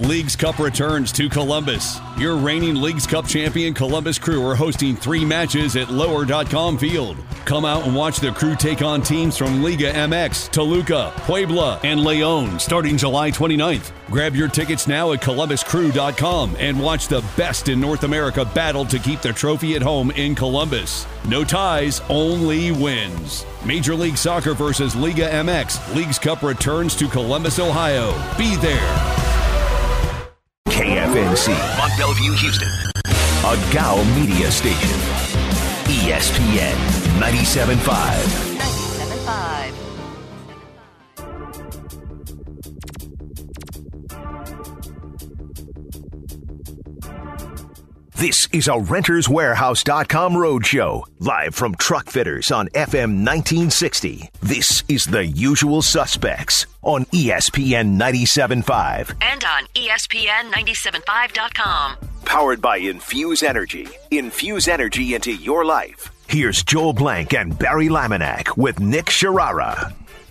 Leagues Cup returns to Columbus. Your reigning Leagues Cup champion Columbus Crew are hosting 3 matches at Lower.com Field. Come out and watch the Crew take on teams from Liga MX, Toluca, Puebla, and León starting July 29th. Grab your tickets now at ColumbusCrew.com and watch the best in North America battle to keep the trophy at home in Columbus. No ties, only wins. Major League Soccer versus Liga MX. Leagues Cup returns to Columbus, Ohio. Be there. KFNC, Mont Bellevue, Houston. A GOW media station. ESPN 97.5. 97.5. This is a RentersWarehouse.com roadshow, live from Truck Fitters on FM 1960. This is The Usual Suspects on ESPN 97.5. And on ESPN975.com. Powered by Infuse Energy. Infuse energy into your life. Here's Joel Blank and Barry Laminack with Nick Sharara.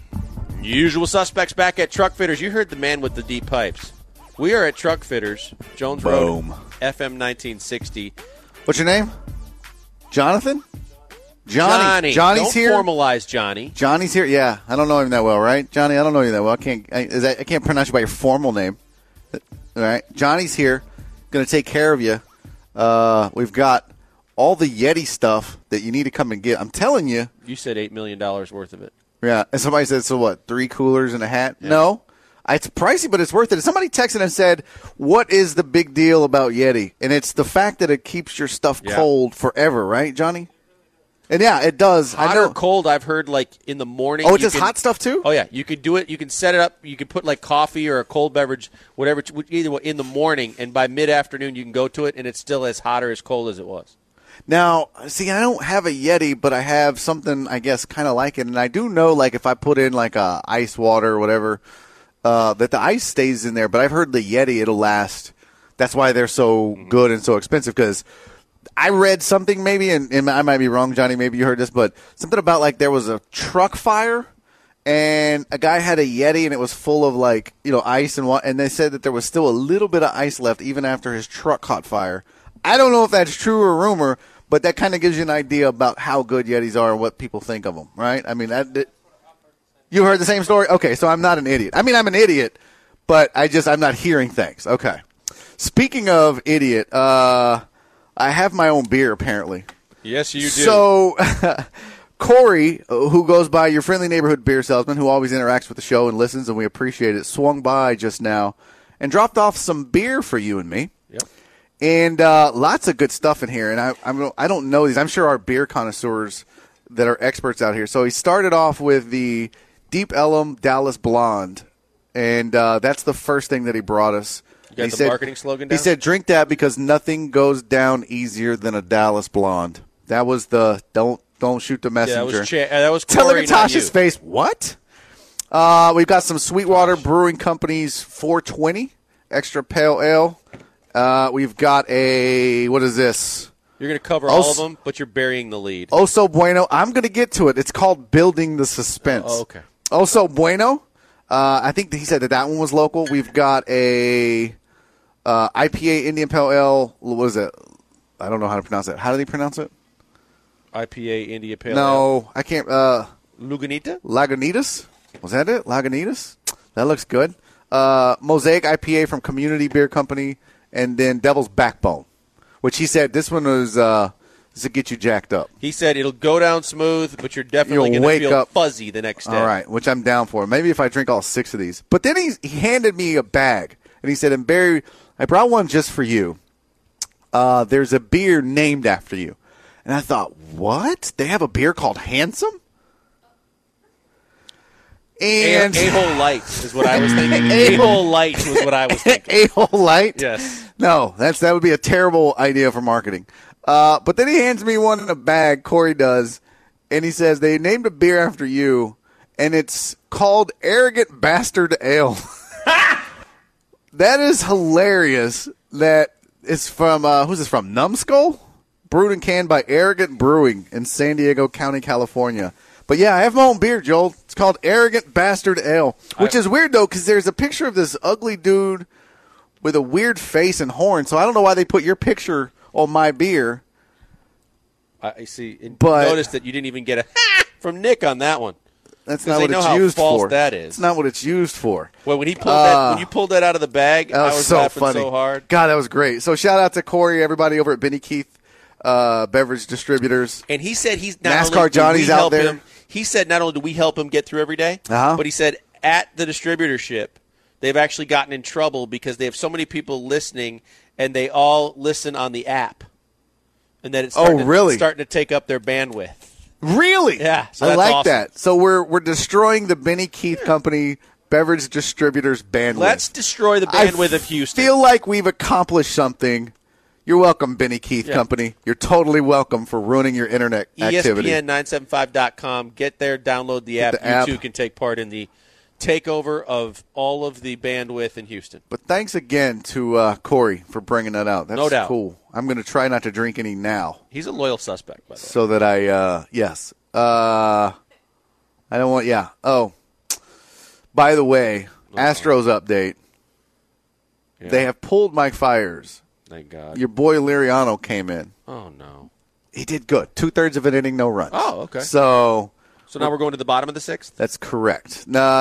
Usual Suspects back at Truck Fitters. You heard the man with the deep pipes. We are at Truck Fitters, Jones Boom. Road, FM 1960. What's your name? Jonathan? Johnny. Johnny's Don't here. formalize Johnny. Johnny's here. Yeah, I don't know him that well, right? Johnny, I don't know you that well. I can't pronounce you by your formal name. All right, Johnny's here, going to take care of you. We've got all the Yeti stuff that you need to come and get. I'm telling you. You said $8 million worth of it. Yeah, and somebody said, so what? 3 coolers and a hat? Yeah. No. It's pricey, but it's worth it. Somebody texted and said, what is the big deal about Yeti? And it's the fact that it keeps your stuff cold forever, right, Johnny? And, yeah, it does. Hot or cold, I've heard, like, in the morning. Oh, it's just hot stuff, too? Oh, yeah. You could do it. You can set it up. You can put, like, coffee or a cold beverage, whatever, either way, in the morning. And by mid-afternoon, you can go to it, and it's still as hot or as cold as it was. Now, see, I don't have a Yeti, but I have something, I guess, kind of like it. And I do know, like, if I put in, like, ice water or whatever, that the ice stays in there. But I've heard the Yeti, it'll last. That's why they're so good and so expensive, because I read something maybe, and I might be wrong, Johnny, maybe you heard this, but something about, like, there was a truck fire, and a guy had a Yeti, and it was full of, like, ice and water, and they said that there was still a little bit of ice left even after his truck caught fire. I don't know if that's true or rumor, but that kind of gives you an idea about how good Yetis are and what people think of them, right? I mean, you heard the same story? Okay, so I'm not an idiot. I mean, I'm an idiot, but I'm not hearing things. Okay. Speaking of idiot, I have my own beer, apparently. Yes, you do. So, Corey, who goes by your friendly neighborhood beer salesman, who always interacts with the show and listens, and we appreciate it, swung by just now and dropped off some beer for you and me. Yep. And lots of good stuff in here. And I don't know these. I'm sure our beer connoisseurs that are experts out here. So he started off with the Deep Ellum Dallas Blonde, and that's the first thing that he brought us. You got the marketing slogan down? He said, drink that because nothing goes down easier than a Dallas Blonde. That was the don't shoot the messenger. Yeah, that was Corey, Tell Natasha's face, what? We've got some Sweetwater Brewing Company's 420 Extra Pale Ale. We've got what is this? You're going to cover all of them, but you're burying the lead. Oso Bueno. I'm going to get to it. It's called Building the Suspense. Oh, okay. Oso Bueno. I think he said that one was local. We've got a IPA Indian Pale Ale. What is it? I don't know how to pronounce it. How do they pronounce it? IPA India Pale Ale. No, I can't. Lagunitas? Was that it? Lagunitas? That looks good. Mosaic IPA from Community Beer Company, and then Devil's Backbone, which he said this one was to get you jacked up. He said it'll go down smooth, but you're definitely going to feel fuzzy the next day. All right, which I'm down for. Maybe if I drink all 6 of these. But then he handed me a bag, and he said, and Barry, I brought one just for you. There's a beer named after you. And I thought, what? They have a beer called Handsome? And A-Hole Light is what I was thinking. A-Hole Light was what I was thinking. A-Hole Light? Yes. No, that would be a terrible idea for marketing. But then he hands me one in a bag, Corey does, and he says, they named a beer after you, and it's called Arrogant Bastard Ale. That is hilarious. That is from, who's this from, Numbskull? Brewed and canned by Arrogant Brewing in San Diego County, California. But, yeah, I have my own beer, Joel. It's called Arrogant Bastard Ale, which is weird, though, because there's a picture of this ugly dude with a weird face and horn. So I don't know why they put your picture on my beer. I see. But notice that you didn't even get a from Nick on that one. That's not what it's used for. That is. It's not what it's used for. Well, when he pulled that, when you pulled that out of the bag, I was so laughing funny. so hard. God, that was great. So shout out to Corey, everybody over at Benny Keith Beverage Distributors. And he said he's not NASCAR only Johnny's out there. He said not only do we help him get through every day, but he said at the distributorship, they've actually gotten in trouble because they have so many people listening, and they all listen on the app, and that it's starting to take up their bandwidth. Really? Yeah. So I like awesome. that. So we're destroying the Benny Keith Company Beverage Distributors bandwidth. Let's destroy the bandwidth of Houston. I feel like we've accomplished something. You're welcome, Benny Keith Company. You're totally welcome for ruining your internet activity. ESPN975.com. Get there, download the app. You too can take part in the takeover of all of the bandwidth in Houston. But thanks again to Corey for bringing that out. That's no doubt. Cool. I'm going to try not to drink any now. He's a loyal suspect, by the way. So that I don't want, Oh, by the way, Astros update. Yeah. They have pulled Mike Fiers. Thank God. Your boy Liriano came in. Oh, no. He did good. 2/3 of an inning, no runs. Oh, okay. So now we're going to the bottom of the sixth? That's correct.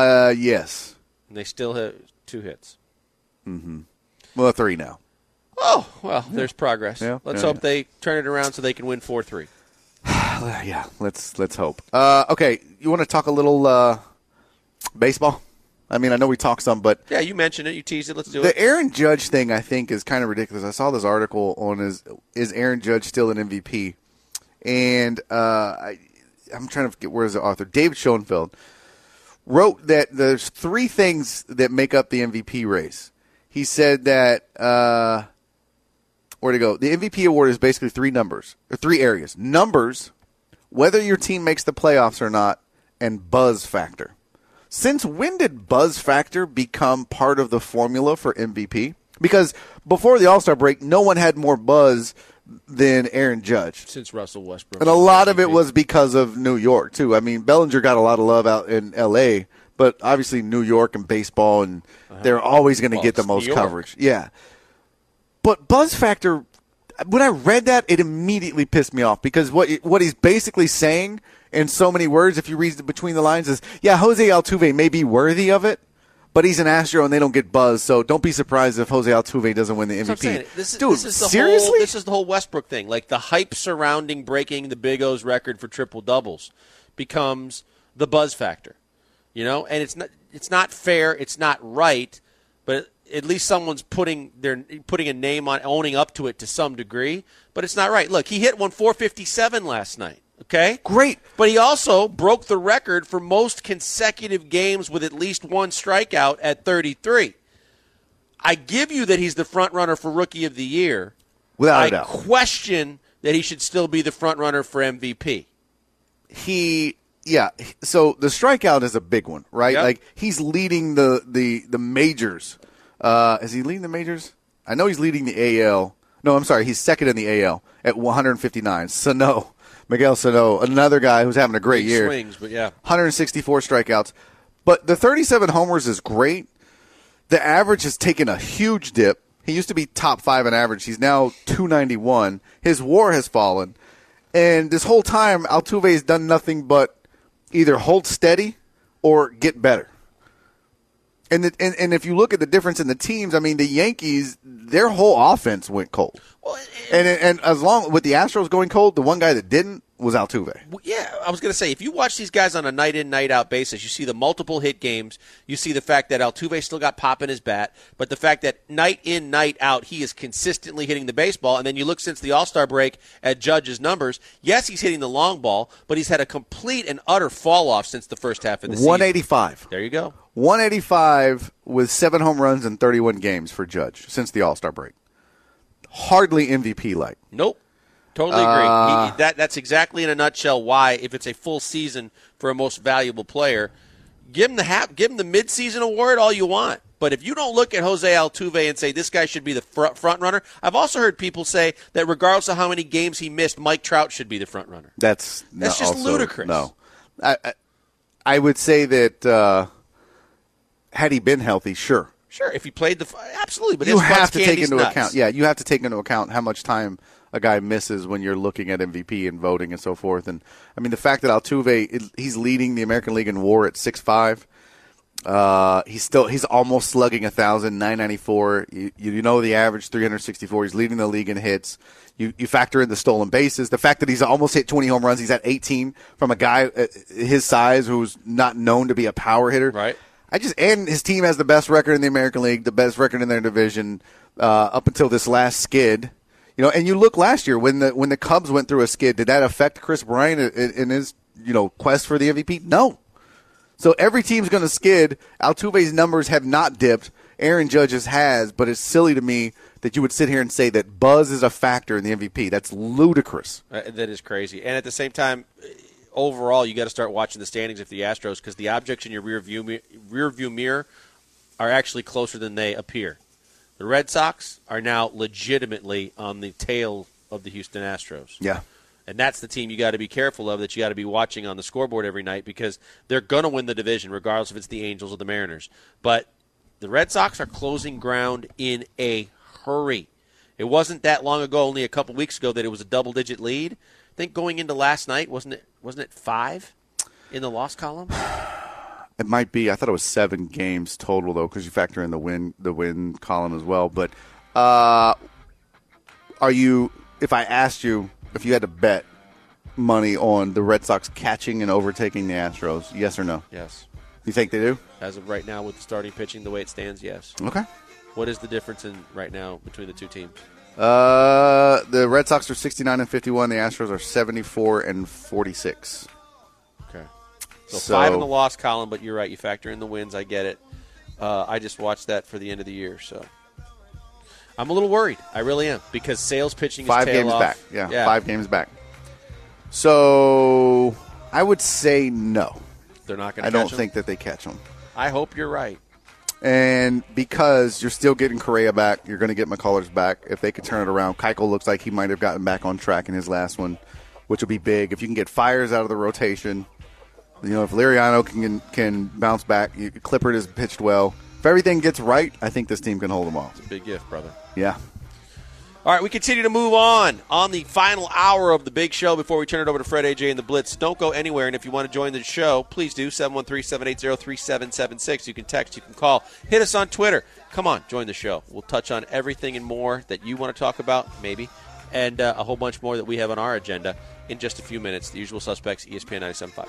Yes. And they still have 2 hits. Mm-hmm. Well, 3 now. Oh, well, there's progress. Yeah. Let's hope they turn it around so they can win 4-3. Yeah, let's hope. Okay, you want to talk a little baseball? I mean, I know we talked some, but yeah, you mentioned it, you teased it. Let's do it. The Aaron Judge thing, I think, is kind of ridiculous. I saw this article on is Aaron Judge still an MVP? And I'm trying to forget where's the author. David Schoenfeld wrote that there's 3 things that make up the MVP race. He said that where'd it go? The MVP award is basically 3 areas: numbers, whether your team makes the playoffs or not, and buzz factor. Since when did buzz factor become part of the formula for MVP? Because before the All-Star break, no one had more buzz than Aaron Judge. Since Russell Westbrook. And a lot of it was because of New York, too. I mean, Bellinger got a lot of love out in L.A., but obviously New York and baseball, and they're always going to get the most coverage. Yeah. But buzz factor, when I read that, it immediately pissed me off because what he's basically saying in so many words, if you read between the lines, is, Jose Altuve may be worthy of it, but he's an Astro and they don't get buzz, so don't be surprised if Jose Altuve doesn't win the MVP. Seriously? This is the whole Westbrook thing. Like, the hype surrounding breaking the Big O's record for triple-doubles becomes the buzz factor. You know? And it's not fair, it's not right, but at least someone's putting a name on, owning up to it to some degree, but it's not right. Look, he hit 457 last night. Okay? Great. But he also broke the record for most consecutive games with at least 1 strikeout at 33. I give you that he's the front runner for Rookie of the Year. Without a doubt. I question that he should still be the front runner for MVP. So the strikeout is a big one, right? Yep. Like, he's leading the majors. Is he leading the majors? I know he's leading the AL. No, I'm sorry. He's second in the AL at 159. Miguel Sano, another guy who's having a great year. Swings, but 164 strikeouts. But the 37 homers is great. The average has taken a huge dip. He used to be top 5 in average. He's now 291. His WAR has fallen. And this whole time, Altuve has done nothing but either hold steady or get better. And if you look at the difference in the teams, I mean, the Yankees, their whole offense went cold. Well, and as long with the Astros going cold, the one guy that didn't was Altuve. Yeah, I was going to say, if you watch these guys on a night-in, night-out basis, you see the multiple hit games, you see the fact that Altuve still got pop in his bat, but the fact that night-in, night-out, he is consistently hitting the baseball, and then you look since the All-Star break at Judge's numbers, yes, he's hitting the long ball, but he's had a complete and utter fall-off since the first half of the season. 185. There you go. 185 with 7 home runs in 31 games for Judge since the All-Star break. Hardly MVP-like. Nope. Totally agree. That's exactly in a nutshell why, if it's a full season for a most valuable player, give him the midseason award all you want. But if you don't look at Jose Altuve and say this guy should be the front runner, I've also heard people say that regardless of how many games he missed, Mike Trout should be the front runner. That's just also ludicrous. No, I would say that had he been healthy, sure, Sure, if he played absolutely, but you have to take Candy's into nuts. account. Yeah, you have to take into account how much time a guy misses when you're looking at MVP and voting and so forth. And I mean, the fact that Altuve, he's leading the American League in WAR at 6.5. He's almost slugging 1,000, 994. You know the average 364. He's leading the league in hits. You factor in the stolen bases, the fact that he's almost hit 20 home runs. He's at 18 from a guy his size who's not known to be a power hitter. Right. And his team has the best record in the American League, the best record in their division up until this last skid. You know, and you look last year when the Cubs went through a skid. Did that affect Chris Bryant in his quest for the MVP? No. So every team's going to skid. Altuve's numbers have not dipped. Aaron Judge's has, but it's silly to me that you would sit here and say that buzz is a factor in the MVP. That's ludicrous. That is crazy. And at the same time, overall, you got to start watching the standings of the Astros because the objects in your rear view mirror are actually closer than they appear. The Red Sox are now legitimately on the tail of the Houston Astros. Yeah. And that's the team you got to be careful of, that you got to be watching on the scoreboard every night because they're going to win the division regardless if it's the Angels or the Mariners. But the Red Sox are closing ground in a hurry. It wasn't that long ago, only a couple weeks ago, that it was a double-digit lead. I think going into last night, wasn't it 5 in the loss column? It might be. I thought it was 7 games total, though, because you factor in the win column as well. But if I asked you if you had to bet money on the Red Sox catching and overtaking the Astros, yes or no? Yes. You think they do? As of right now, with the starting pitching the way it stands, yes. Okay. What is the difference right now between the two teams? The Red Sox are 69 and 51. The Astros are 74 and 46. Okay. So 5 in the loss column, but you're right. You factor in the wins. I get it. I just watched that for the end of the year, so I'm a little worried. I really am because sales pitching is 5 tail games off. back. Yeah, 5 games back. So I would say no. They're not going to. I don't think that they catch them. I hope you're right. And because you're still getting Correa back, you're going to get McCullers back. If they could turn it around, Keuchel looks like he might have gotten back on track in his last one, which will be big. If you can get Fires out of the rotation, if Liriano can bounce back, Clippard has pitched well. If everything gets right, I think this team can hold them off. It's a big gift, brother. Yeah. All right, we continue to move on the final hour of the big show before we turn it over to Fred, AJ, and the Blitz. Don't go anywhere, and if you want to join the show, please do, 713-780-3776. You can text, you can call. Hit us on Twitter. Come on, join the show. We'll touch on everything and more that you want to talk about, maybe, and a whole bunch more that we have on our agenda in just a few minutes. The Usual Suspects, ESPN 97.5.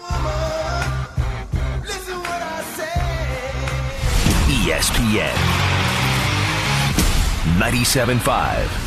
ESPN 97.5.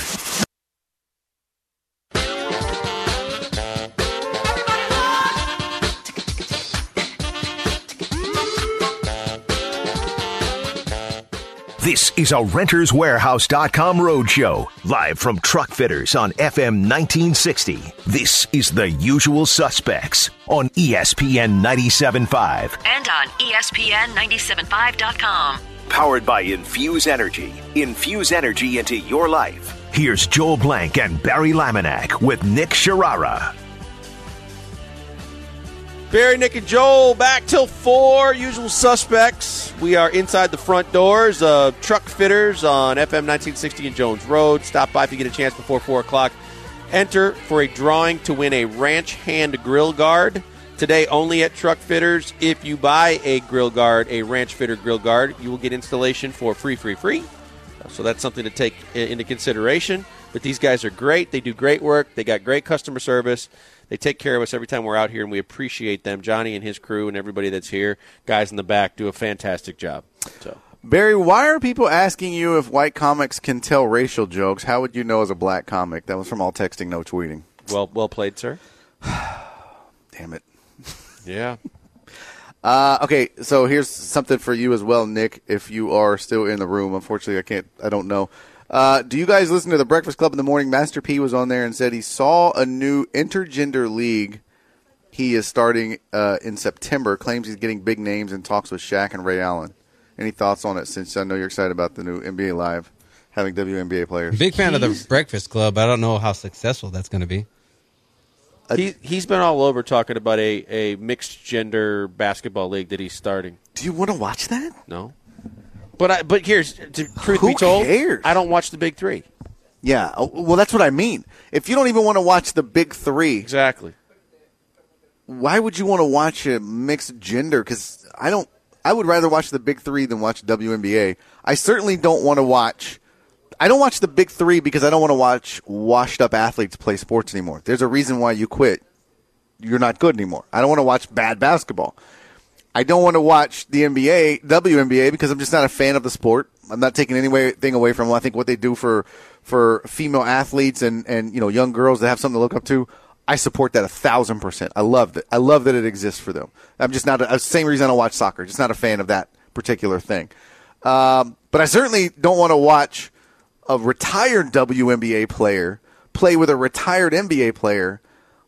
This is a RentersWarehouse.com roadshow, live from Truck Fitters on FM 1960. This is The Usual Suspects on ESPN 97.5. And on ESPN975.com. Powered by Infuse Energy. Infuse energy into your life. Here's Joel Blank and Barry Laminack with Nick Sharara. Barry, Nick, and Joel back till 4. Usual Suspects. We are inside the front doors of Truck Fitters on FM 1960 and Jones Road. Stop by if you get a chance before 4 o'clock. Enter for a drawing to win a Ranch Hand Grill Guard. Today only at Truck Fitters. If you buy a grill guard, a Ranch Fitter grill guard, you will get installation for free. So that's something to take into consideration. But these guys are great. They do great work. They got great customer service. They take care of us every time we're out here, and we appreciate them. Johnny and his crew and everybody that's here, guys in the back, do a fantastic job. So, Barry, why are people asking you if white comics can tell racial jokes? How would you know as a black comic? That was from All Texting, No Tweeting. Well played, sir. Damn it. Yeah. Okay, so here's something for you as well, Nick, if you are still in the room. Unfortunately, I don't know. Do you guys listen to the Breakfast Club in the morning? Master P was on there and said he saw a new intergender league he is starting in September. Claims he's getting big names and talks with Shaq and Ray Allen. Any thoughts on it, since I know you're excited about the new NBA Live, having WNBA players? Big fan of the Breakfast Club. I don't know how successful that's going to be. He's been all over talking about a mixed-gender basketball league that he's starting. Do you want to watch that? No. But here's truth Who be told, cares? I don't watch the big three. Yeah, well, that's what I mean. If you don't even want to watch the big three, Exactly. why would you want to watch a mixed gender? Because I would rather watch the big three than watch WNBA. I certainly don't want to watch. I don't watch the big three because I don't want to watch washed up athletes play sports anymore. There's a reason why you quit. You're not good anymore. I don't want to watch bad basketball. I don't want to watch the NBA, WNBA, because I'm just not a fan of the sport. I'm not taking anything away from them. I think what they do for female athletes and young girls that have something to look up to, I support that 1,000%. I love it. I love that it exists for them. I'm just not same reason I don't watch soccer. Just not a fan of that particular thing. But I certainly don't want to watch a retired WNBA player play with a retired NBA player.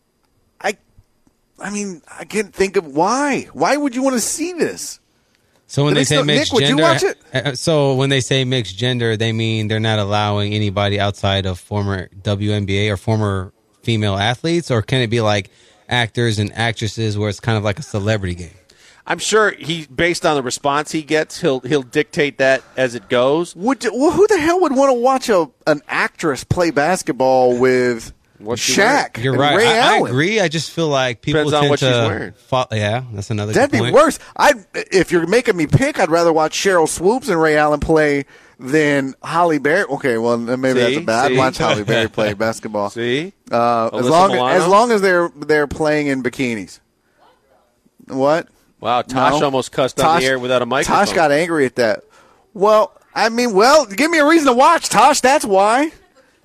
I mean, I can't think of why. Why would you want to see this? So when they say mixed Nick, gender, would you watch it? So when they say mixed gender, they mean they're not allowing anybody outside of former WNBA or former female athletes, or can it be like actors and actresses where it's kind of like a celebrity game? I'm sure based on the response he gets, he'll dictate that as it goes. Who the hell would want to watch an actress play basketball with Shaq? You're and right. Ray I Allen? agree. I just feel like people Depends on tend what she's to wearing. Yeah, that's another. That'd good be point. worse. If you're making me pick, I'd rather watch Cheryl Swoops and Ray Allen play than Holly Berry. Okay, well maybe that's a bad. I'd watch Holly Berry play basketball. See, as long as they're playing in bikinis. What? Wow, Tosh almost cussed on the air without a microphone. Tosh got angry at that. Well, give me a reason to watch, Tosh. That's why.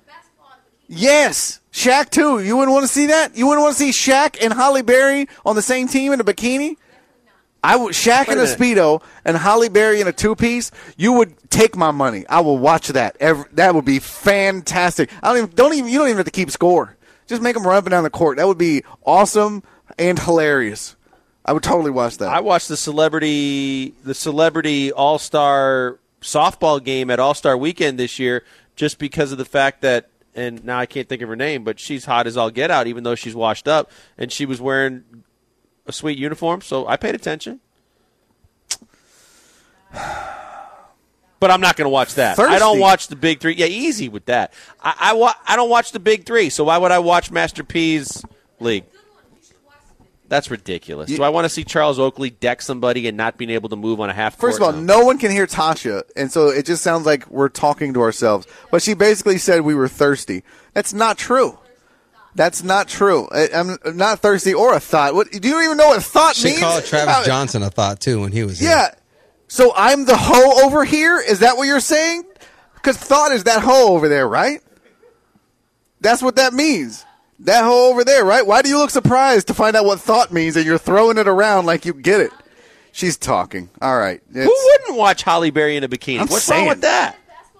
Yes, Shaq too. You wouldn't want to see that? You wouldn't want to see Shaq and Holly Berry on the same team in a bikini? Shaq in a Speedo and Holly Berry in a two-piece. You would take my money. I will watch that. That would be fantastic. You don't even have to keep score. Just make them run up and down the court. That would be awesome and hilarious. I would totally watch that. I watched the celebrity All-Star softball game at All-Star Weekend this year just because of the fact that, and now I can't think of her name, but she's hot as all get out, even though she's washed up, and she was wearing a sweet uniform, so I paid attention. But I'm not going to watch that. Thirsty. I don't watch the big three. Yeah, easy with that. I don't watch the big three, so why would I watch Master P's league? That's ridiculous. Do I want to see Charles Oakley deck somebody and not being able to move on a half court? First of all, no one can hear Tasha, and so it just sounds like we're talking to ourselves. But she basically said we were thirsty. That's not true. That's not true. I'm not thirsty or a thought. What? Do you even know what thought means? She called Travis Johnson a thought, too, when he was here. Yeah. So I'm the hoe over here? Is that what you're saying? Because thought is that hoe over there, right? That's what that means. That hoe over there, right? Why do you look surprised to find out what thought means and you're throwing it around like you get it? She's talking. All right. Who wouldn't watch Holly Berry in a bikini? What's wrong with that?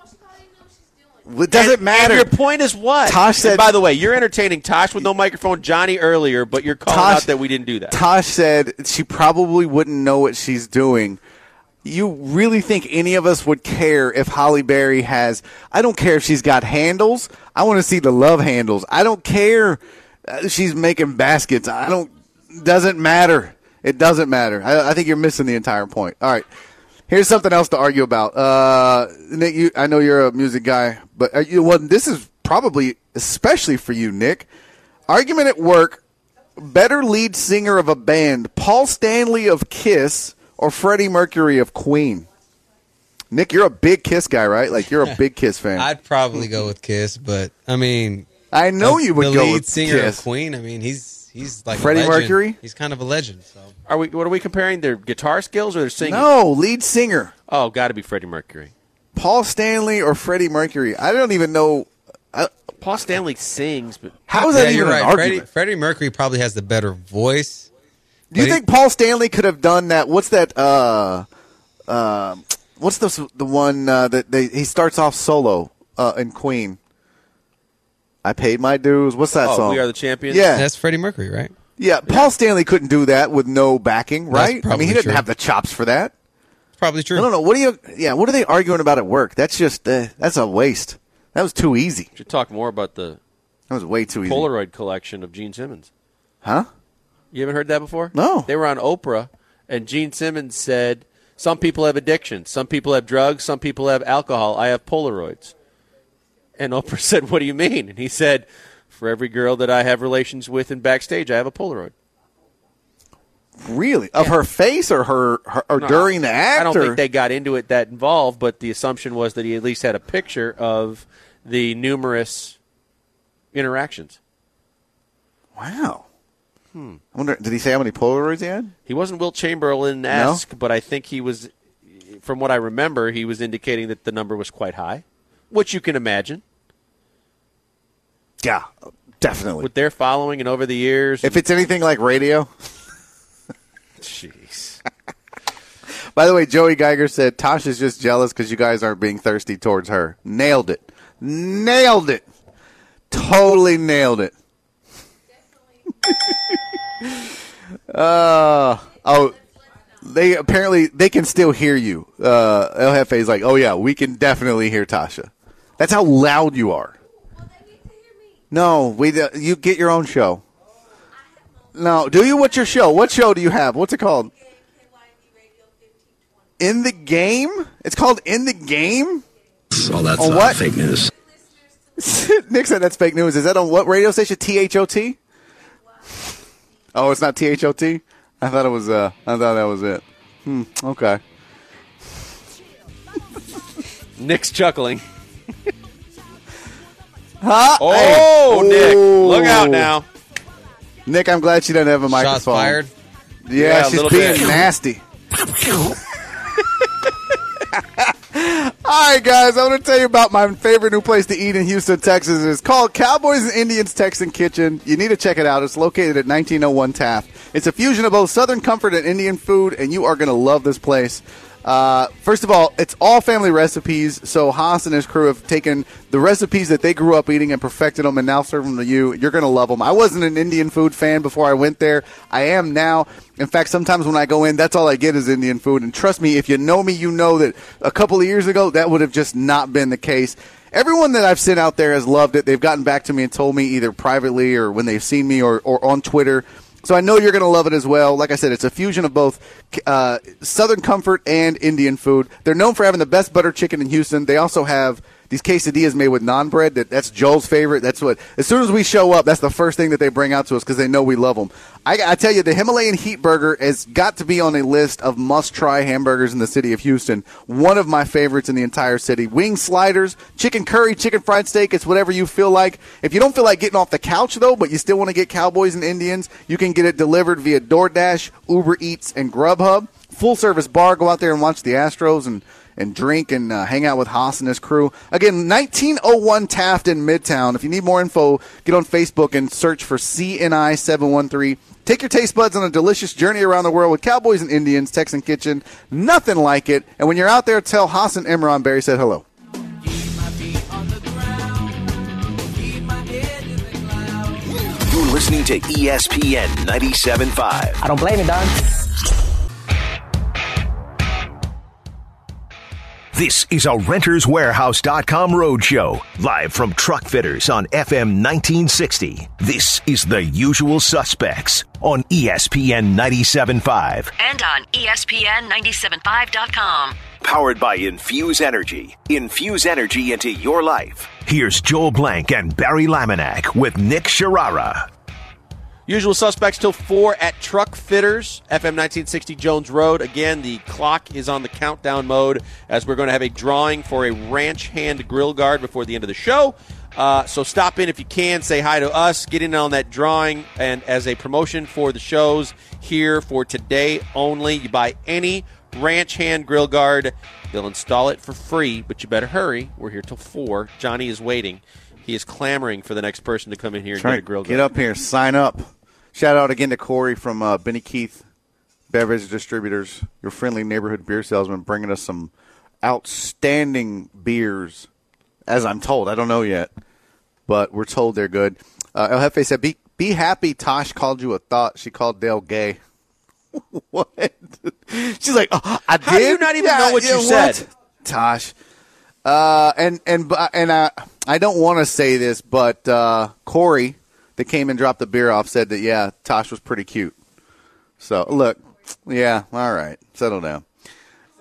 It doesn't matter. And your point is what? Tosh said. And by the way, you're entertaining Tosh with no microphone, Johnny earlier, but you're calling out that we didn't do that. Tosh said she probably wouldn't know what she's doing. You really think any of us would care if Holly Berry has – I don't care if she's got handles. I want to see the love handles. I don't care if she's making baskets. Doesn't matter. It doesn't matter. I think you're missing the entire point. All right. Here's something else to argue about. Nick, I know you're a music guy, but this is probably especially for you, Nick. Argument at work, better lead singer of a band, Paul Stanley of Kiss or Freddie Mercury of Queen? Nick, you're a big Kiss guy, right? Like, you're a big Kiss fan. I'd probably go with Kiss, but, I mean... I know you would go with the lead singer Kiss. of Queen, I mean, he's like Freddie a legend. Mercury? He's kind of a legend, so... What are we comparing? Their guitar skills or their singing? No, lead singer. Oh, got to be Freddie Mercury. Paul Stanley or Freddie Mercury? I don't even know. Paul Stanley sings, but how is that even an argument? Freddie Mercury probably has the better voice. Do you think Paul Stanley could have done that? What's that? What's the one that he starts off solo in Queen? I paid my dues. What's that song? We Are the Champions? Yeah. That's Freddie Mercury, right? Yeah, Paul Stanley couldn't do that with no backing, right? That's I mean, he didn't true. have the chops for that. It's probably true. I don't know. What are they arguing about at work? That's just that's a waste. That was too easy. Should talk more about the That was way too easy. Polaroid collection of Gene Simmons. Huh? You haven't heard that before? No. They were on Oprah, and Gene Simmons said Some people have addictions. Some people have drugs. Some people have alcohol. I have Polaroids. And Oprah said, what do you mean? And he said, for every girl that I have relations with in backstage, I have a Polaroid. Really? Of her face or her or No, during the act? I don't or? think they got into it that involved, but the assumption was that he at least had a picture of the numerous interactions. Wow. I wonder, did he say how many Polaroids he had? He wasn't Wilt Chamberlain-esque, but I think he was, from what I remember, he was indicating that the number was quite high, which you can imagine. Yeah, definitely. With their following and over the years. If it's anything like radio. Jeez. By the way, Joey Geiger said Tasha's just jealous because you guys aren't being thirsty towards her. Nailed it. Nailed it. Totally nailed it. They can still hear you. El Jefe's like, oh yeah, we can definitely hear Tasha. That's how loud you are. No, you get your own show. No, do you? What's your show? What show do you have? What's it called? In the Game? It's called In the Game? Oh, that's on what? Fake news. Nick said that's fake news. Is that on what radio station? THOT? Oh, it's not THOT? I thought it was. I thought that was it. Okay. Nick's chuckling. Huh? Oh, Hey. Nick. Ooh. Look out now. Nick, I'm glad she doesn't have a microphone. Shots fired. Yeah, a she's little being bit. nasty. All right, guys, I want to tell you about my favorite new place to eat in Houston, Texas. It's called Cowboys and Indians Texan Kitchen. You need to check it out. It's located at 1901 Taft. It's a fusion of both Southern comfort and Indian food, and you are going to love this place. First of all, it's all family recipes, so Haas and his crew have taken the recipes that they grew up eating and perfected them and now serve them to you. You're going to love them. I wasn't an Indian food fan before I went there. I am now. In fact, sometimes when I go in, that's all I get is Indian food. And trust me, if you know me, you know that a couple of years ago, that would have just not been the case. Everyone that I've sent out there has loved it. They've gotten back to me and told me either privately or when they've seen me or on Twitter. So I know you're going to love it as well. Like I said, it's a fusion of both Southern comfort and Indian food. They're known for having the best butter chicken in Houston. They also have these quesadillas made with naan bread. That's Joel's favorite. That's what, as soon as we show up, that's the first thing that they bring out to us because they know we love them. I tell you, the Himalayan Heat Burger has got to be on a list of must-try hamburgers in the city of Houston. One of my favorites in the entire city. Wing sliders, chicken curry, chicken fried steak. It's whatever you feel like. If you don't feel like getting off the couch, though, but you still want to get Cowboys and Indians, you can get it delivered via DoorDash, Uber Eats, and Grubhub. Full-service bar. Go out there and watch the Astros and drink and hang out with Haas and his crew. Again, 1901 Taft in Midtown. If you need more info, get on Facebook and search for CNI 713. Take your taste buds on a delicious journey around the world with Cowboys and Indians, Texan Kitchen. Nothing like it. And when you're out there, tell Haas and Imran Barry said hello. You're listening to ESPN 97.5. I don't blame you, Don. This is a RentersWarehouse.com roadshow, live from Truck Fitters on FM 1960. This is The Usual Suspects on ESPN 97.5. And on ESPN975.com. Powered by Infuse Energy. Infuse energy into your life. Here's Joel Blank and Barry Laminack with Nick Sharara. Usual Suspects till 4 at Truck Fitters, FM 1960 Jones Road. Again, the clock is on the countdown mode as we're going to have a drawing for a ranch hand grill guard before the end of the show. So stop in if you can, say hi to us, get in on that drawing, and as a promotion for the shows here for today only, you buy any ranch hand grill guard, they'll install it for free, but you better hurry. We're here till 4. Johnny is waiting. He is clamoring for the next person to come in here and get a grill guard. Get up here, sign up. Shout out again to Corey from Benny Keith Beverage Distributors, your friendly neighborhood beer salesman, bringing us some outstanding beers, as I'm told. I don't know yet, but we're told they're good. El Jefe said, be happy Tosh called you a thought. She called Dale gay. What? She's like, oh, I did? How do you not even know what you said? What? Tosh. And I don't want to say this, but Corey, that came and dropped the beer off, said that, yeah, Tosh was pretty cute. So, look, yeah, all right, settle down.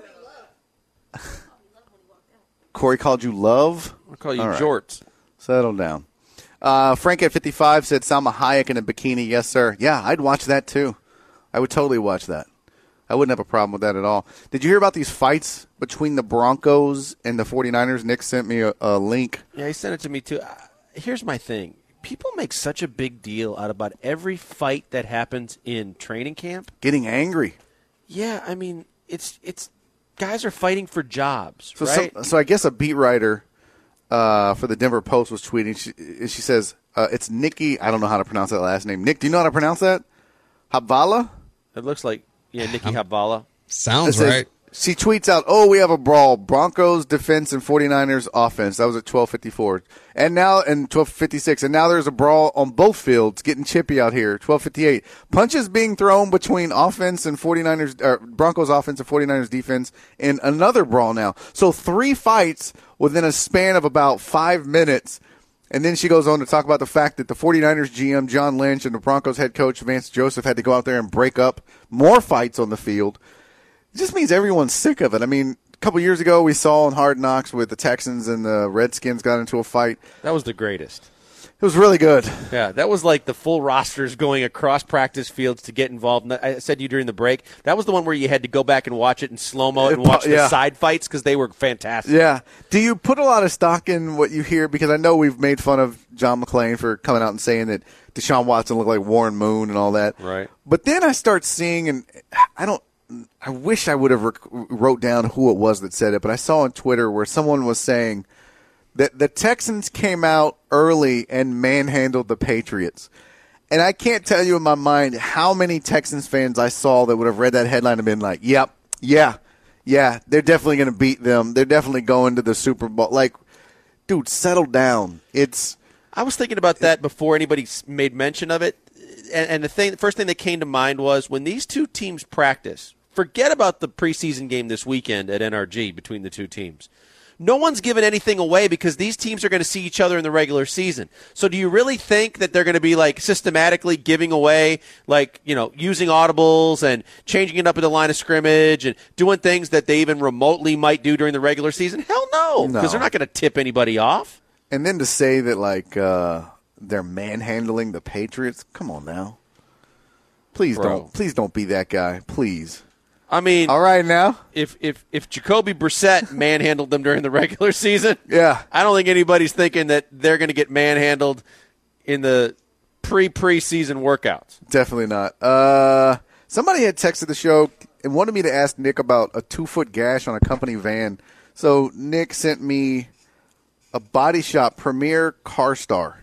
Corey called you love? I'll call you All right. Jorts. Settle down. Frank at 55 said Salma Hayek in a bikini. Yes, sir. Yeah, I'd watch that too. I would totally watch that. I wouldn't have a problem with that at all. Did you hear about these fights between the Broncos and the 49ers? Nick sent me a link. Yeah, he sent it to me too. Here's my thing. People make such a big deal out about every fight that happens in training camp. Getting angry. Yeah, I mean, it's guys are fighting for jobs, So, right? so I guess a beat writer for the Denver Post was tweeting. She says, it's Nikki. I don't know how to pronounce that last name. Nick, do you know how to pronounce that? Habvala? It looks like, Nikki Habvala. Sounds It says- right. She tweets out, we have a brawl. Broncos defense and 49ers offense. That was at 12:54. And now, and 12:56. And now there's a brawl on both fields. Getting chippy out here. 12:58. Punches being thrown between offense and 49ers, or Broncos offense and 49ers defense in another brawl now. So 3 fights within a span of about 5 minutes. And then she goes on to talk about the fact that the 49ers GM, John Lynch, and the Broncos head coach, Vance Joseph, had to go out there and break up more fights on the field. It just means everyone's sick of it. I mean, a couple years ago we saw on Hard Knocks with the Texans and the Redskins got into a fight. That was the greatest. It was really good. Yeah, that was like the full rosters going across practice fields to get involved. And I said to you during the break, that was the one where you had to go back and watch it in slow-mo and watch the side fights because they were fantastic. Yeah. Do you put a lot of stock in what you hear? Because I know we've made fun of John McClain for coming out and saying that Deshaun Watson looked like Warren Moon and all that. Right. But then I start seeing, and I wish I would have wrote down who it was that said it, but I saw on Twitter where someone was saying that the Texans came out early and manhandled the Patriots. And I can't tell you in my mind how many Texans fans I saw that would have read that headline and been like, yep, yeah, they're definitely going to beat them. They're definitely going to the Super Bowl. Like, dude, settle down. I was thinking about that before anybody made mention of it. And the first thing that came to mind was when these two teams practice, forget about the preseason game this weekend at NRG between the two teams. No one's giving anything away because these teams are going to see each other in the regular season. So do you really think that they're going to be like systematically giving away, like, using audibles and changing it up at the line of scrimmage and doing things that they even remotely might do during the regular season? Hell no, because they're not going to tip anybody off. And then to say that, like, they're manhandling the Patriots, come on now. Please don't be that guy. Please. I mean, all right now. If Jacoby Brissett manhandled them during the regular season, yeah, I don't think anybody's thinking that they're going to get manhandled in the preseason workouts. Definitely not. Somebody had texted the show and wanted me to ask Nick about a 2-foot gash on a company van. So Nick sent me a Body Shop Premier Car Star.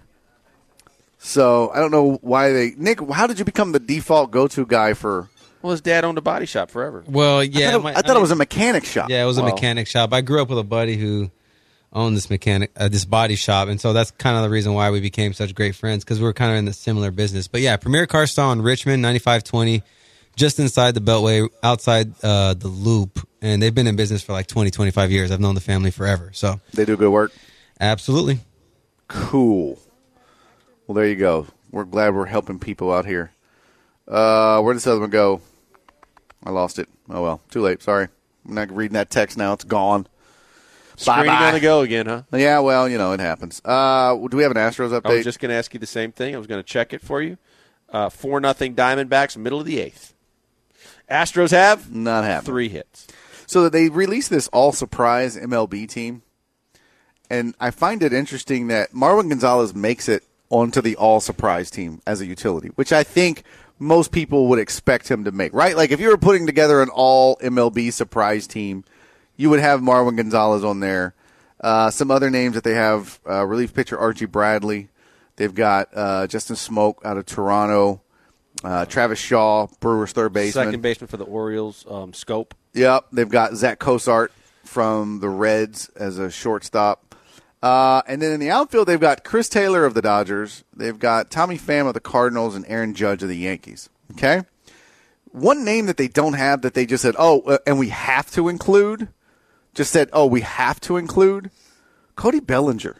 So I don't know why Nick, how did you become the default go-to guy for? Well, his dad owned a body shop forever. Well, yeah. I thought it was a mechanic shop. Yeah, it was a mechanic shop. I grew up with a buddy who owned this body shop, and so that's kind of the reason why we became such great friends, because we were kind of in the similar business. But yeah, Premier Car Style in Richmond, 9520, just inside the Beltway, outside the Loop, and they've been in business for like 20, 25 years. I've known the family forever. So they do good work? Absolutely. Cool. Well, there you go. We're glad we're helping people out here. Where did this other one go? I lost it. Oh, well. Too late. Sorry. I'm not reading that text now. It's gone. Screening on the go again, huh? Yeah, well, it happens. Do we have an Astros update? I was just going to ask you the same thing. I was going to check it for you. 4-0 Diamondbacks, middle of the 8th. Astros have? Not happening. 3 hits. So they released this all-surprise MLB team, and I find it interesting that Marwin Gonzalez makes it onto the all-surprise team as a utility, which I think most people would expect him to make, right? Like if you were putting together an all-MLB surprise team, you would have Marwin Gonzalez on there. Some other names that they have, relief pitcher Archie Bradley. They've got Justin Smoke out of Toronto. Travis Shaw, Brewers third baseman. Second baseman for the Orioles, Scope. Yep. They've got Zach Cosart from the Reds as a shortstop. And then in the outfield, they've got Chris Taylor of the Dodgers. They've got Tommy Pham of the Cardinals and Aaron Judge of the Yankees. Okay? One name that they don't have that they just said, and we have to include, we have to include, Cody Bellinger.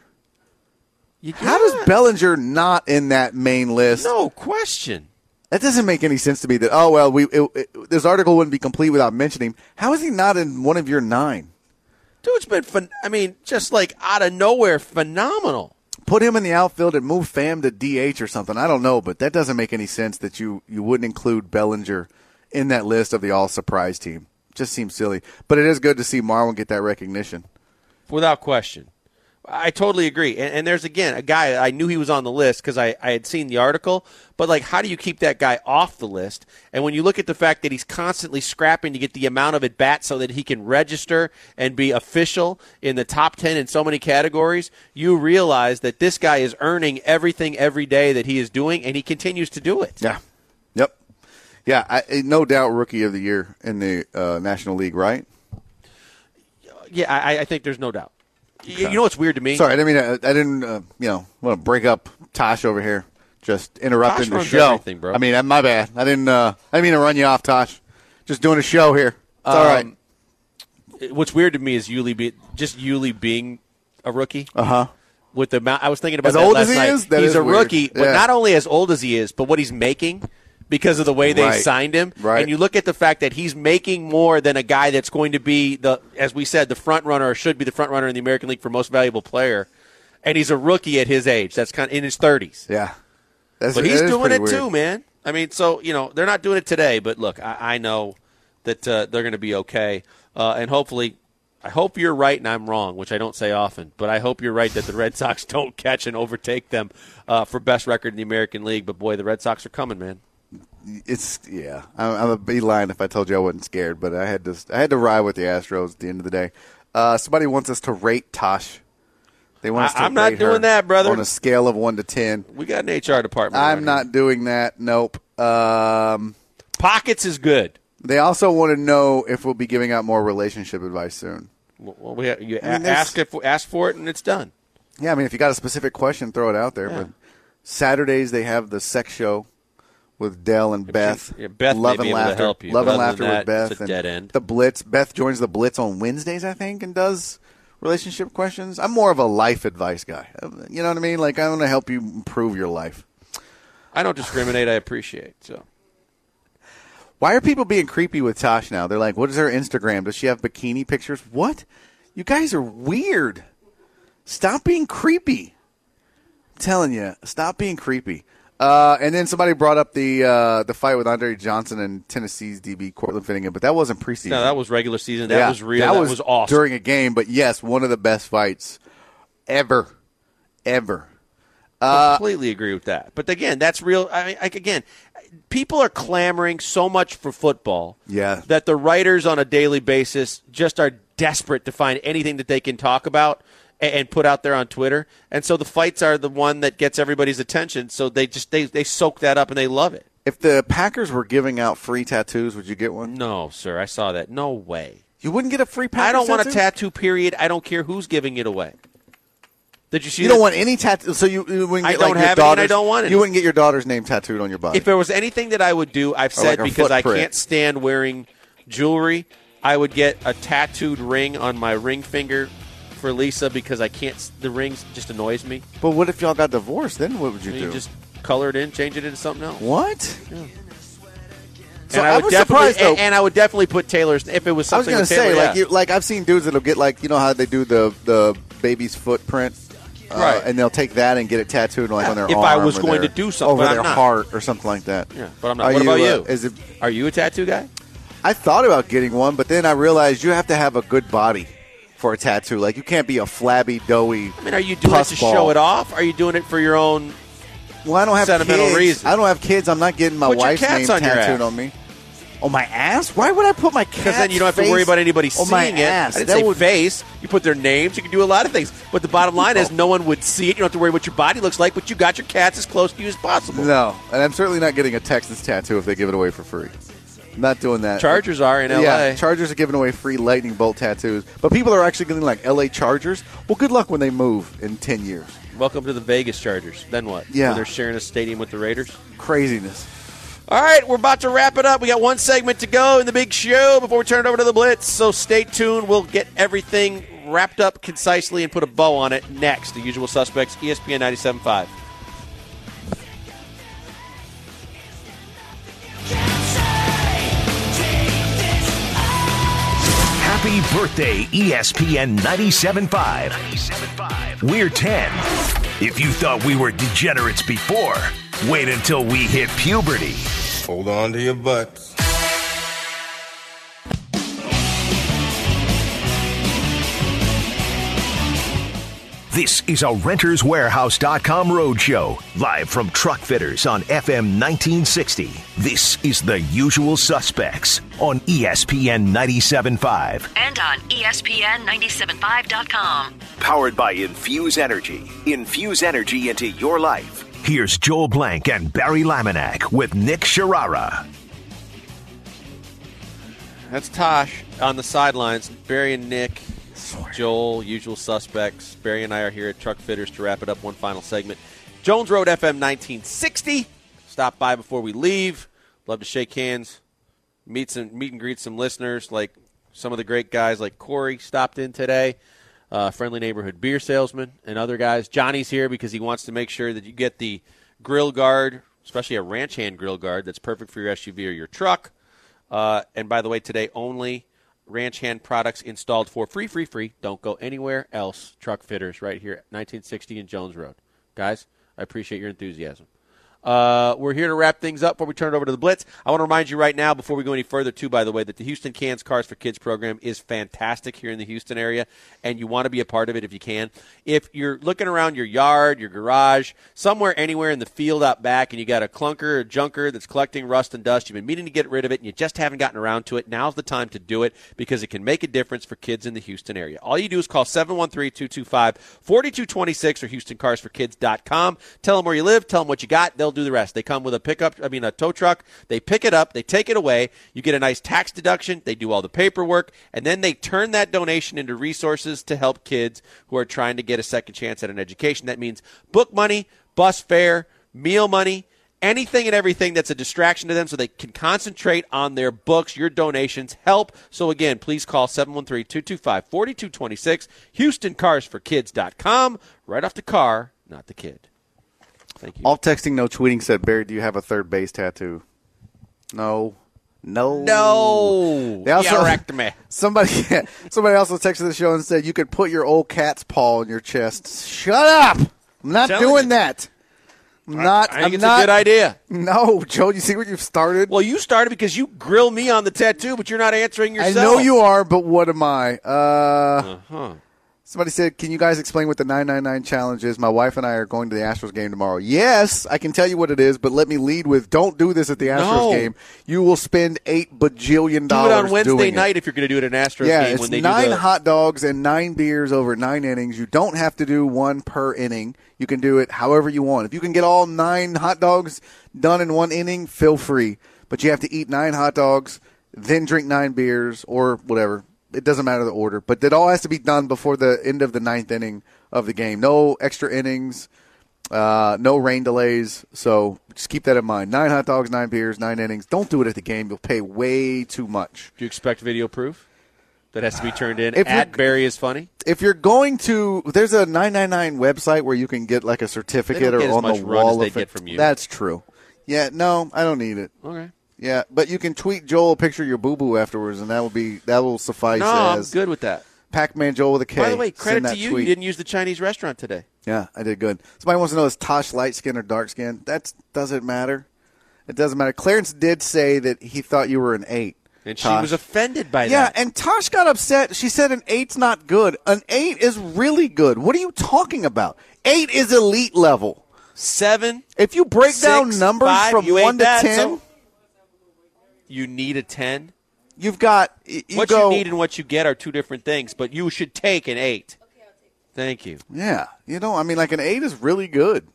How does Bellinger not in that main list? No question. That doesn't make any sense to me that, this article wouldn't be complete without mentioning him. How is he not in one of your 9? Dude's been, just like out of nowhere, phenomenal. Put him in the outfield and move Pham to DH or something. I don't know, but that doesn't make any sense that you wouldn't include Bellinger in that list of the all-surprise team. Just seems silly. But it is good to see Marwin get that recognition. Without question. I totally agree. And there's, again, a guy, I knew he was on the list because I had seen the article, but, like, how do you keep that guy off the list? And when you look at the fact that he's constantly scrapping to get the amount of at-bats so that he can register and be official in the top 10 in so many categories, you realize that this guy is earning everything every day that he is doing, and he continues to do it. Yeah. Yep. Yeah, no doubt Rookie of the Year in the National League, right? Yeah, I think there's no doubt. You know what's weird to me? Sorry, I didn't want to break up Tosh over here. Just interrupting the runs show. everything, bro. My bad. I didn't mean to run you off, Tosh. Just doing a show here. It's all right. What's weird to me is Yuli being a rookie. With the amount, I was thinking about as that old last as he night. is, that he's is a weird. rookie, but not only as old as he is, but what he's making. Because of the way they signed him. Right. And you look at the fact that he's making more than a guy that's going to be, as we said, the front runner, or should be the front runner in the American League for most valuable player. And he's a rookie at his age. That's kind of in his 30s. Yeah. But he's doing it too, man. So, they're not doing it today. But, look, I know that they're going to be okay. And hopefully, I hope you're right and I'm wrong, which I don't say often. But I hope you're right that the Red Sox don't catch and overtake them for best record in the American League. But, boy, the Red Sox are coming, man. I'm a be lying if I told you I wasn't scared, but I had to ride with the Astros at the end of the day. Somebody wants us to rate Tosh. They want us to I'm not rate doing her that, brother. on a scale of 1 to 10. We got an HR department. I'm not doing that. Nope. Pockets is good. They also want to know if we'll be giving out more relationship advice soon. Well, ask for it and it's done. Yeah, if you got a specific question, throw it out there. Yeah. But Saturdays they have the sex show with Dell and Beth. Beth Love may and be able laughter. to help you. Love But and other laughter than with that, Beth. it's a and dead end. The Blitz. Beth joins the Blitz on Wednesdays, I think, and does relationship questions. I'm more of a life advice guy. You know what I mean? Like, I want to help you improve your life. I don't discriminate. I appreciate. So, why are people being creepy with Tosh now? They're like, what is her Instagram? Does she have bikini pictures? What? You guys are weird. Stop being creepy. I'm telling you, stop being creepy. And then somebody brought up the fight with Andre Johnson and Tennessee's DB Cortland Finnegan, but that wasn't preseason. No, that was regular season. That was real. That was awesome. During a game, but yes, one of the best fights ever. Completely agree with that. But again, that's real. People are clamoring so much for football that the writers on a daily basis just are desperate to find anything that they can talk about and put out there on Twitter. And so the fights are the one that gets everybody's attention. So they soak that up and they love it. If the Packers were giving out free tattoos, would you get one? No, sir. I saw that. No way. You wouldn't get a free Packers I don't want tattoo? a tattoo, period. I don't care who's giving it away. Did you see You don't want any tattoo, so you wouldn't get I don't have any and I don't want any. You wouldn't get your daughter's name tattooed on your body. If there was anything that I would do, I've said, like her because I footprint. can't stand wearing jewelry, I would get a tattooed ring on my ring finger for Lisa because I can't. The ring just annoys me. But what if y'all got divorced? Then what would you You do? just color it in, change it into something else. What? Yeah. So and I was would surprised, though. and I would definitely put Taylor's if it was I was something. going to with say, Taylor, like I've seen dudes that'll get like, you know how they do the baby's footprint, right? And they'll take that and get it tattooed like on their if arm. I was or going their- to do something, over but I'm their not. heart or something like that. Yeah, but I'm not. What about you? Are you a tattoo guy? I thought about getting one, but then I realized you have to have a good body for a tattoo. Like, you can't be a flabby, doughy. I mean, are you doing it to show it off? Are you doing it for your own? Well, I don't have sentimental kids. reason. I don't have kids. I'm not getting my Put your wife's cats name on your tattooed ass. on me. On my ass? Why would I put my cat's Because then you don't have to face worry about anybody on my seeing it. ass? I didn't That say would- face. You put their names. You can do a lot of things. But the bottom line is no one would see it. You don't have to worry what your body looks like, but you got your cats as close to you as possible. No, and I'm certainly not getting a Texas tattoo if they give it away for free. I'm not doing that. Chargers are in L.A. Yeah, Chargers are giving away free lightning bolt tattoos. But people are actually getting like L.A. Chargers. Well, good luck when they move in 10 years. Welcome to the Vegas Chargers. Then what? Yeah. Where they're sharing a stadium with the Raiders? Craziness. All right, we're about to wrap it up. We got one segment to go in the big show before we turn it over to the Blitz. So stay tuned. We'll get everything wrapped up concisely and put a bow on it next. The Usual Suspects, ESPN 97.5. Happy birthday ESPN 97.5. We're 10. If you thought we were degenerates before, wait until we hit puberty. Hold on to your butts. This is a RentersWarehouse.com roadshow, live from Truck Fitters on FM 1960. This is The Usual Suspects on ESPN 97.5. And on ESPN975.com. Powered by Infuse Energy. Infuse energy into your life. Here's Joel Blank and Barry Laminack with Nick Sharara. That's Tosh on the sidelines. Barry and Nick, Joel, Usual Suspects. Barry and I are here at Truck Fitters to wrap it up. One final segment. Jones Road FM 1960. Stop by before we leave. Love to shake hands, meet and greet some listeners, like some of the great guys like Corey stopped in today, friendly neighborhood beer salesman, and other guys. Johnny's here because he wants to make sure that you get the grill guard, especially a ranch hand grill guard that's perfect for your SUV or your truck. And by the way, today only ranch hand products installed for free. Don't go anywhere else. Truck Fitters right here at 1960 and Jones Road. Guys, I appreciate your enthusiasm. We're here to wrap things up before we turn it over to the Blitz. I want to remind you right now, before we go any further, too, by the way, that the Houston Cans Cars for Kids program is fantastic here in the Houston area, and you want to be a part of it if you can. If you're looking around your yard, your garage, somewhere, anywhere in the field out back, and you got a clunker or junker that's collecting rust and dust, you've been meaning to get rid of it, and you just haven't gotten around to it, now's the time to do it because it can make a difference for kids in the Houston area. All you do is call 713-225-4226 or HoustonCarsForKids.com. Tell them where you live, tell them what you got, they'll do the rest. They come with a tow truck. They pick it up. They take it away. You get a nice tax deduction. They do all the paperwork, and then they turn that donation into resources to help kids who are trying to get a second chance at an education. That means book money, bus fare, meal money, anything and everything that's a distraction to them so they can concentrate on their books. Your donations help. So, again, please call 713-225-4226, HoustonCarsForKids.com. Right off the car, not the kid. Thank you. All texting, no tweeting said, Barry, do you have a third base tattoo? No. They also wrecked me. Somebody also texted the show and said you could put your old cat's paw on your chest. Shut up! I'm not doing that. I think it's a good idea. No, Joe, you see what you've started? Well, you started because you grill me on the tattoo, but you're not answering yourself. I know you are, but what am I? Somebody said, can you guys explain what the 999 challenge is? My wife and I are going to the Astros game tomorrow. Yes, I can tell you what it is, but let me lead with, don't do this at the Astros game. You will spend $8 bajillion do it on Wednesday night if you're going to do it at an Astros game. When they 9 hot dogs and 9 beers over 9 innings. You don't have to do one per inning. You can do it however you want. If you can get all 9 hot dogs done in one inning, feel free. But you have to eat 9 hot dogs, then drink 9 beers or whatever. It doesn't matter the order, but it all has to be done before the end of the 9th inning of the game. No extra innings, no rain delays, so just keep that in mind. 9 hot dogs, 9 beers, 9 innings. Don't do it at the game. You'll pay way too much. Do you expect video proof that has to be turned in at Barry is Funny? If you're going to – there's a 999 website where you can get like a certificate or on the wall. They get from you. That's true. Yeah, no, I don't need it. Okay. Yeah, but you can tweet Joel a picture of your boo-boo afterwards, and that will suffice. No, I'm good with that. Pac-Man Joel with a K. By the way, credit to you. Tweet. You didn't use the Chinese restaurant today. Yeah, I did good. Somebody wants to know, is Tosh light skin or dark skin? That doesn't matter. It doesn't matter. Clarence did say that he thought you were an 8. And Tosh. She was offended by that. Yeah, and Tosh got upset. She said an 8's not good. An 8 is really good. What are you talking about? 8 is elite level. 7. If you break 6, down numbers 5, from 1 to 10. So you need a 10? You've got what you need and what you get are two different things, but you should take an 8. Okay, I'll take it. Thank you. Yeah, like an 8 is really good.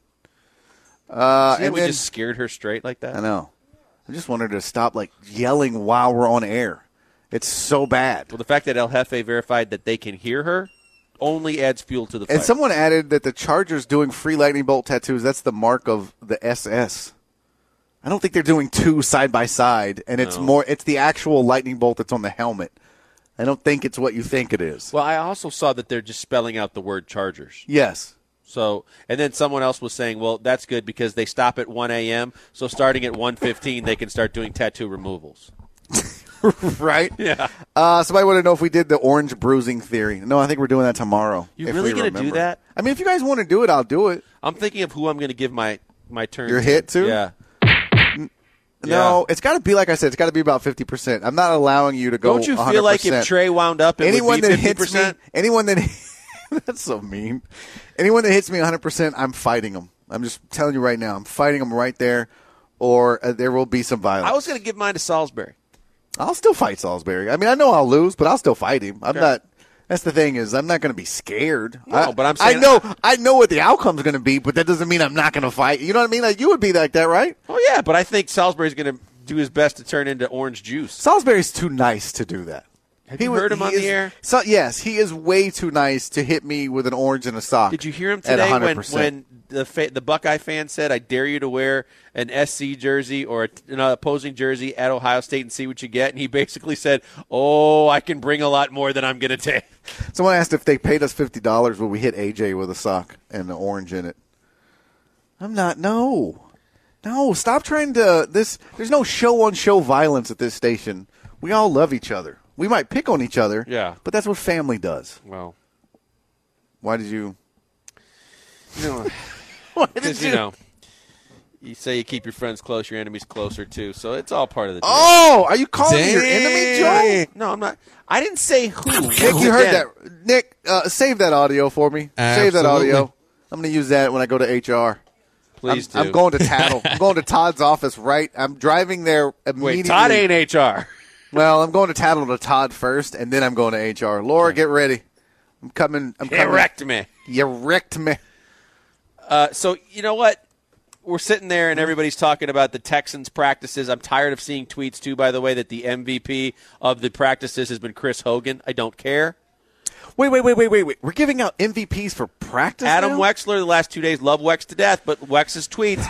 And we just scared her straight like that. I know. I just wanted her to stop yelling while we're on air. It's so bad. Well, the fact that El Jefe verified that they can hear her only adds fuel to the fire. And someone added that the Chargers doing free lightning bolt tattoos. That's the mark of the SS. I don't think they're doing 2 side by side, and it's the actual lightning bolt that's on the helmet. I don't think it's what you think it is. Well, I also saw that they're just spelling out the word Chargers. Yes. So, and then someone else was saying, well, that's good because they stop at 1 a.m., so starting at 1:15 they can start doing tattoo removals. Right? Yeah. Somebody wanted to know if we did the orange bruising theory. No, I think we're doing that tomorrow. You if really we going to do remember. that? I mean, if you guys want to do it, I'll do it. I'm thinking of who I'm going to give my turn. Your hit to? Yeah. No, it's got to be, like I said, it's got to be about 50%. I'm not allowing you to go 100%. Don't you feel like if Trey wound up, it would be 50%? Anyone that that's so mean. Anyone that hits me 100%, I'm fighting them. I'm just telling you right now, I'm fighting them right there, or there will be some violence. I was going to give mine to Salisbury. I'll still fight Salisbury. I mean, I know I'll lose, but I'll still fight him. I'm not. That's the thing is, I'm not going to be scared. No, but I'm saying I know what the outcome's going to be, but that doesn't mean I'm not going to fight. You know what I mean? Like, you would be like that, right? Oh yeah, but I think Salisbury's going to do his best to turn into orange juice. Salisbury's too nice to do that. Have you heard him on the air? So, yes, he is way too nice to hit me with an orange and a sock. Did you hear him today when the Buckeye fan said, "I dare you to wear an SC jersey or an opposing jersey at Ohio State and see what you get"? And he basically said, "Oh, I can bring a lot more than I'm going to take." Someone asked if they paid us $50, would we hit AJ with a sock and an orange in it? I'm not. No, stop trying to. There's no show-on-show violence at this station. We all love each other. We might pick on each other, yeah, but that's what family does. Well, why did you? Because you say you keep your friends close, your enemies closer too. So it's all part of the deal. Oh, are you calling me your enemy, Joe? No, I'm not. I didn't say who. Nick, you heard that? Nick, save that audio for me. Save that audio. I'm going to use that when I go to HR. Please do. I'm going to Tattle. I'm going to Todd's office. Right. I'm driving there immediately. Wait, Todd ain't HR. Well, I'm going to tattle to Todd first, and then I'm going to HR. Laura, get ready. I'm coming. You wrecked me. You wrecked me. So, you know what? We're sitting there, and everybody's talking about the Texans' practices. I'm tired of seeing tweets, too, by the way, that the MVP of the practices has been Chris Hogan. I don't care. Wait. We're giving out MVPs for practice Adam now? Wexler, the last 2 days, love Wex to death, but Wex's tweets,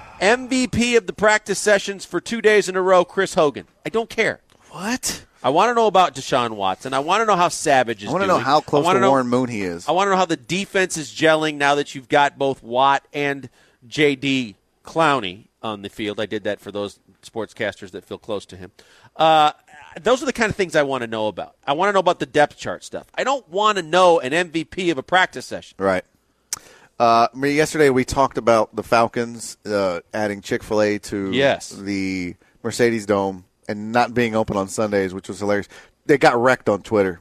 MVP of the practice sessions for 2 days in a row, Chris Hogan. I don't care. What? I want to know about Deshaun Watson. I want to know how Savage is doing. I want to know how close to Warren Moon he is. I want to know how the defense is gelling now that you've got both Watt and J.D. Clowney on the field. I did that for those sportscasters that feel close to him. Those are the kind of things I want to know about. I want to know about the depth chart stuff. I don't want to know an MVP of a practice session. Right. Yesterday we talked about the Falcons adding Chick-fil-A to the Mercedes Dome and not being open on Sundays, which was hilarious. They got wrecked on Twitter.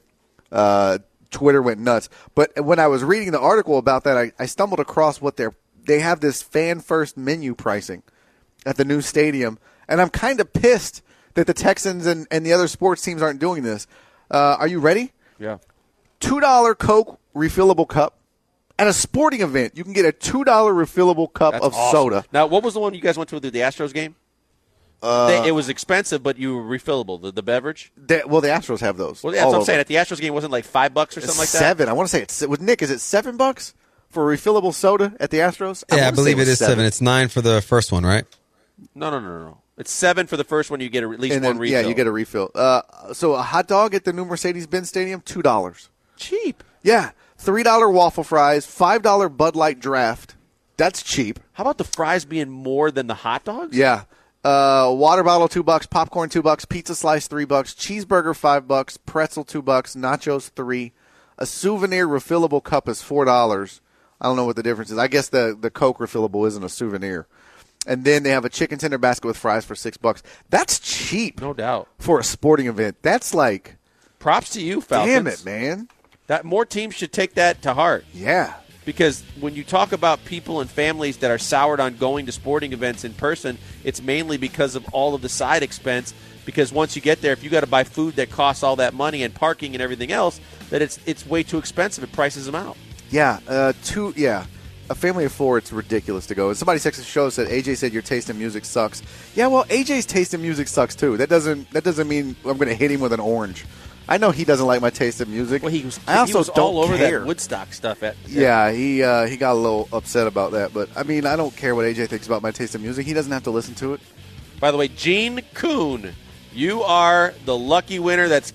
Twitter went nuts. But when I was reading the article about that, I stumbled across what they have this fan-first menu pricing at the new stadium, and I'm kind of pissed that the Texans and the other sports teams aren't doing this. Are you ready? Yeah. $2 Coke refillable cup. At a sporting event, you can get a $2 refillable cup of soda. Now, what was the one you guys went to the Astros game? It was expensive, but you were refillable. The beverage. The Astros have those. Well, that's what I'm saying. At the Astros game, wasn't it like $5 or something like that? $7. I want to say it's with Nick. Is it $7 for a refillable soda at the Astros? I believe it is $7. It's $9 for the first one, right? No. It's $7 for the first one. You get at least one refill. Yeah, you get a refill. So a hot dog at the new Mercedes-Benz Stadium, $2. Cheap. Yeah. $3 waffle fries, $5 Bud Light draft. That's cheap. How about the fries being more than the hot dogs? Yeah. Water bottle $2, popcorn $2, pizza slice $3, cheeseburger $5, pretzel $2, nachos $3. A souvenir refillable cup is $4. I don't know what the difference is. I guess the Coke refillable isn't a souvenir. And then they have a chicken tender basket with fries for $6. That's cheap. No doubt. For a sporting event. That's like props to you, Falcons. Damn it, man. That more teams should take that to heart. Yeah. Because when you talk about people and families that are soured on going to sporting events in person, it's mainly because of all of the side expense. Because once you get there, if you got to buy food that costs all that money and parking and everything else, that it's way too expensive. It prices them out. Yeah. A family of four, it's ridiculous to go. And somebody texted the show said, AJ said your taste in music sucks. Yeah, well, AJ's taste in music sucks too. That doesn't mean I'm going to hit him with an orange. I know he doesn't like my taste of music. Well, he was don't all over care. that Woodstock stuff. He got a little upset about that. But, I mean, I don't care what AJ thinks about my taste of music. He doesn't have to listen to it. By the way, Gene Kuhn, you are the lucky winner. That's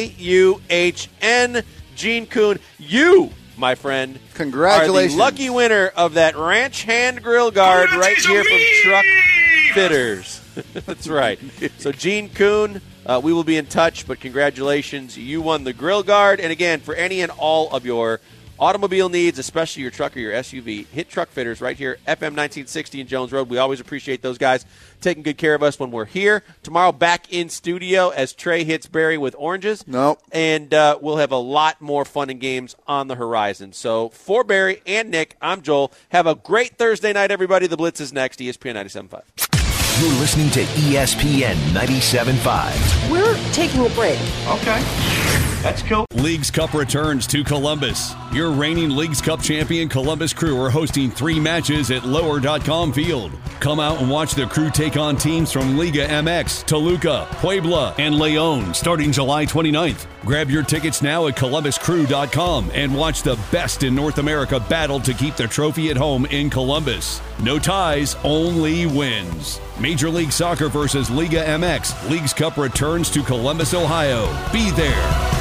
Kuhn. Gene Kuhn, you, my friend, congratulations, are the lucky winner of that Ranch Hand Grill Guard right here from Truck Fitters. That's right. So, Gene Kuhn, We will be in touch, but congratulations. You won the Grill Guard. And again, for any and all of your automobile needs, especially your truck or your SUV, hit Truck Fitters right here, FM 1960 in Jones Road. We always appreciate those guys taking good care of us when we're here. Tomorrow, back in studio as Trey hits Barry with oranges. Nope. And we'll have a lot more fun and games on the horizon. So for Barry and Nick, I'm Joel. Have a great Thursday night, everybody. The Blitz is next, ESPN 97.5. You're listening to ESPN 97.5. We're taking a break. Okay. That's cool. Leagues Cup returns to Columbus. Your reigning Leagues Cup champion Columbus Crew are hosting 3 matches at Lower.com Field. Come out and watch the Crew take on teams from Liga MX, Toluca, Puebla, and León starting July 29th. Grab your tickets now at ColumbusCrew.com and watch the best in North America battle to keep the trophy at home in Columbus. No ties, only wins. Major League Soccer versus Liga MX. Leagues Cup returns to Columbus, Ohio. Be there.